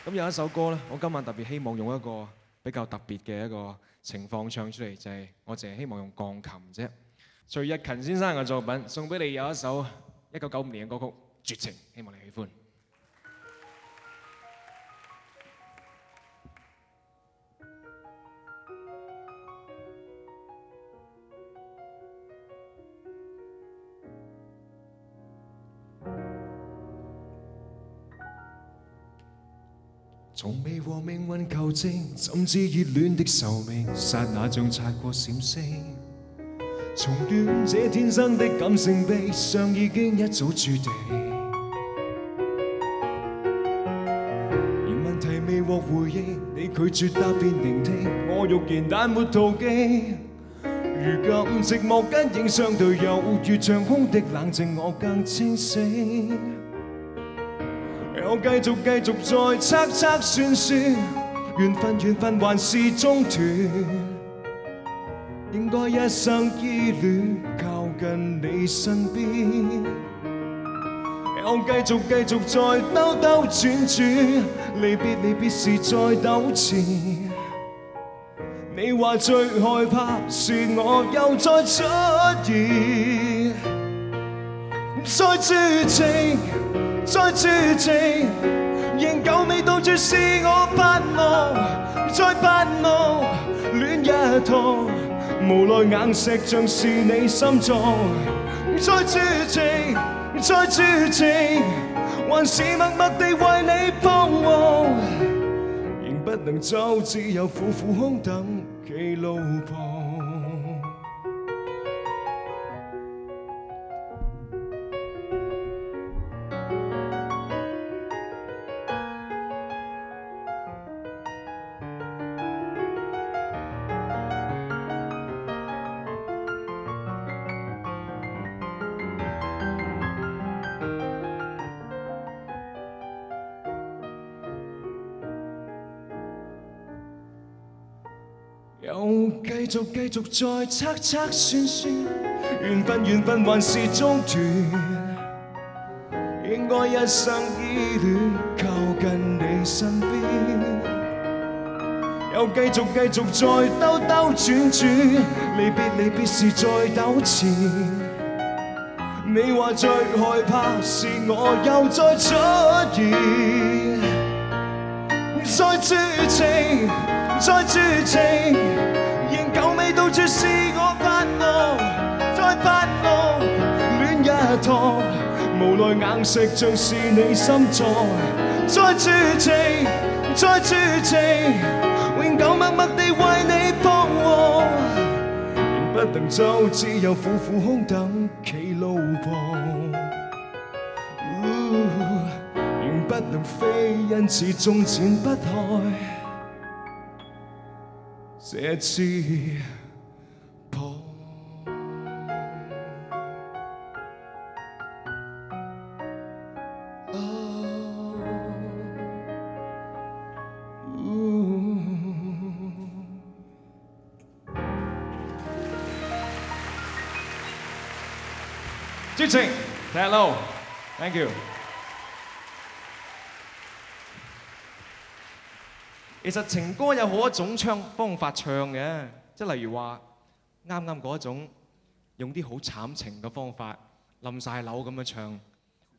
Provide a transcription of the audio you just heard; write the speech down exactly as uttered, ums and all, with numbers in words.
咁有一首歌咧，我今晚特別希望用一個比較特別嘅一個情況唱出嚟，就係、是、我淨係希望用鋼琴啫。徐日勤先生嘅作品送俾你，有一首一九九五年嘅歌曲《絕情》，希望你喜歡。從未和命運求證，怎知熱戀的壽命，剎那像擦過閃星。從戀這天生的感性悲傷已經一早注定，而問題未獲回應，你拒絕答辯聆聽，我欲言但沒途徑。如今寂寞跟影相對，猶如長空的冷靜，我更清醒。我繼續繼續再測測算算，緣分緣分還是中斷，應該一生依戀靠近你身邊。我繼續繼續再兜兜轉轉，離別離別時再糾纏。你話最害怕是我又再出現，再絕情再絕情，仍舊未到絕是我盼望，再盼望戀一趟，無奈硬石像是你心臟。再絕情再絕情，還是默默地為你彷徨，仍不能走，只有苦苦空等企路旁。又繼續繼續再測測算算，緣分緣分還是中斷，應該一生依戀靠近你身邊。又繼續繼續再兜兜轉轉，離別離別時再糾纏。你話最害怕是我又再出現，再絕情再絕情，仍舊未到絕是我盼望，再盼望戀一趟，無奈硬石像是你心臟。再絕情再絕情，永久默默地為你彷徨，仍不能走，只有苦苦空等企路旁。仍不能飛，因此終展不開這翅膀。絕情 ，Hello，Thank you。其實情歌有好多種唱方法唱嘅，即係例如話啱啱嗰一種用啲好慘情嘅方法，冧晒樓咁樣唱。